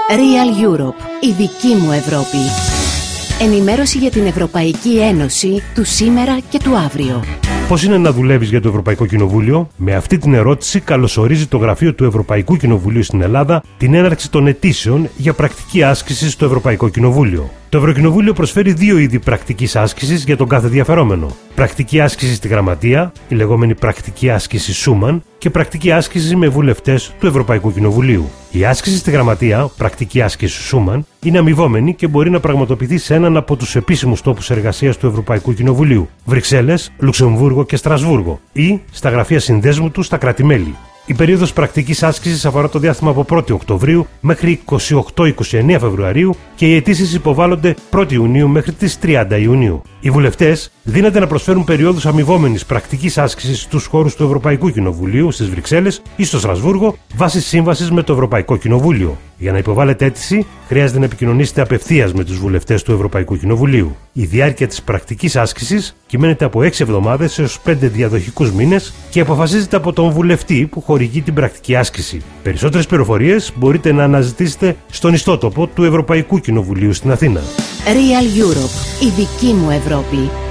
Real Europe, η δική μου Ευρώπη. Ενημέρωση για την Ευρωπαϊκή Ένωση του σήμερα και του αύριο. Πώς είναι να δουλεύεις για το Ευρωπαϊκό Κοινοβούλιο? Με αυτή την ερώτηση καλωσορίζει το Γραφείο του Ευρωπαϊκού Κοινοβουλίου στην Ελλάδα την έναρξη των αιτήσεων για πρακτική άσκηση στο Ευρωπαϊκό Κοινοβούλιο. Το Ευρωκοινοβούλιο προσφέρει δύο είδη πρακτικής άσκησης για τον κάθε ενδιαφερόμενο. Πρακτική άσκηση στη Γραμματεία, η λεγόμενη πρακτική άσκηση Σούμαν, και πρακτική άσκηση με βουλευτές του Ευρωπαϊκού Κοινοβουλίου. Η άσκηση στη Γραμματεία, πρακτική άσκηση Σούμαν, είναι αμοιβόμενη και μπορεί να πραγματοποιηθεί σε έναν από τους επίσημους τόπους εργασίας του Ευρωπαϊκού Κοινοβουλίου: Βρυξέλλες, Λουξεμβούργο και Στρασβούργο, ή στα γραφεία συνδέσμου του στα κράτη-μέλη. Η περίοδος πρακτικής άσκησης αφορά το διάστημα από 1η Οκτωβρίου μέχρι 28-29 Φεβρουαρίου και οι αιτήσεις υποβάλλονται 1η Ιουνίου μέχρι τις 30 Ιουνίου. Οι βουλευτές δύναται να προσφέρουν περιόδους αμοιβόμενης πρακτικής άσκησης στους χώρους του Ευρωπαϊκού Κοινοβουλίου, στις Βρυξέλλες ή στο Στρασβούργο, βάσει σύμβασης με το Ευρωπαϊκό Κοινοβούλιο. Για να υποβάλλετε αίτηση, χρειάζεται να επικοινωνήσετε απευθείας με τους βουλευτές του Ευρωπαϊκού Κοινοβουλίου. Η διάρκεια της πρακτικής άσκησης κυμαίνεται από 6 εβδομάδες έως 5 διαδοχικούς μήνες και αποφασίζεται από τον βουλευτή που χορηγεί την πρακτική άσκηση. Περισσότερες πληροφορίες μπορείτε να αναζητήσετε στον ιστότοπο του Ευρωπαϊκού Κοινοβουλίου στην Αθήνα. Real Europe, η δική μου Ευρώπη.